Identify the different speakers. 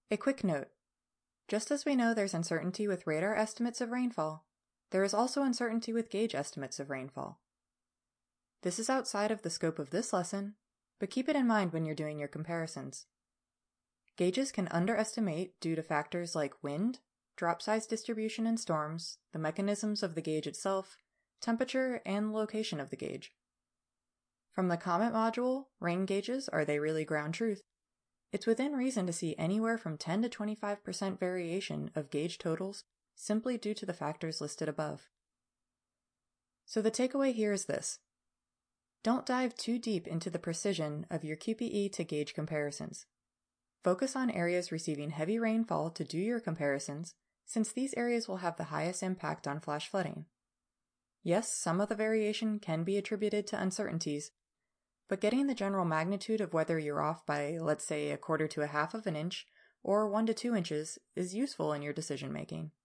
Speaker 1: A quick note. Just as we know there's uncertainty with radar estimates of rainfall, there is also uncertainty with gauge estimates of rainfall. This is outside of the scope of this lesson, but keep it in mind when you're doing your comparisons. Gauges can underestimate due to factors like wind, drop size distribution in storms, the mechanisms of the gauge itself, temperature, and location of the gauge. From the COMET module, Rain Gauges, Are They Really Ground Truth? It's within reason to see anywhere from 10 to 25% variation of gauge totals simply due to the factors listed above. So the takeaway here is this. Don't dive too deep into the precision of your QPE to gauge comparisons. Focus on areas receiving heavy rainfall to do your comparisons, since these areas will have the highest impact on flash flooding. Yes, some of the variation can be attributed to uncertainties, but getting the general magnitude of whether you're off by, let's say, 1/4 to 1/2 of an inch or 1 to 2 inches is useful in your decision making.